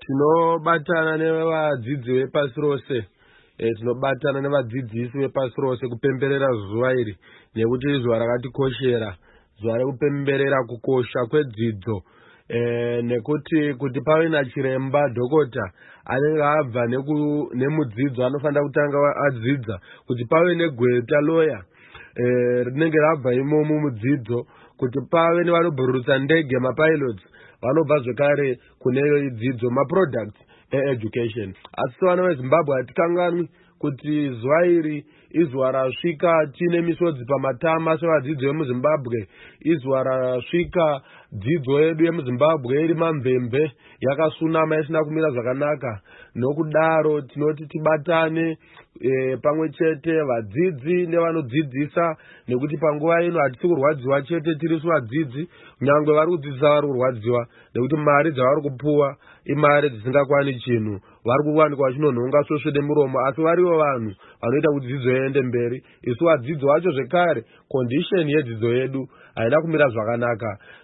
tinobatana nevadzidzi vepasi rose, tinobatana nevadzidzisi vepasi rose kupemberera zuva iri nekuti zuva rakatikoshera, zuva rekupemberera kukosha kwedzidzo. Nekuti pave nachiremba dhokota anenge abva nemudzidzo anofanira kutanga adzidza, kuti pave negweta loya rinenge rabva imomo mudzidzo, kuti pave nevanobhururutsa ndege mapilots vanobva zvekare kune dzidzo maproducts education. Asi vana veZimbabwe hatikanganwi kuti zuva iri izuva rasvika tine misodzi pamatama sevadzidzi vemuZimbabwe, izuva rasvika dzidzo yedu yemuZimbabwe iri mamvemve yakasunama isina kumira zvakanaka. Nokudaro tinoti tibatane pamwe chete vadzidzi nevanodzidzisa, nekuti panguva ino hatisi kurwadziwa chete tiri vadzidzi, nyangwe vari kudzidzisa vari kurwadziwa nekuti mari dzavari kupuwa imari dzisingakwani chinhu, vari kuwanikwa chinonhonga svosvede muromo, asi varivo vanhu vanoita kuti dzidzo iende mberi. Isu vadzidzi vacho zvekare, condition yedzidzo yedu haina kumira zvakanaka.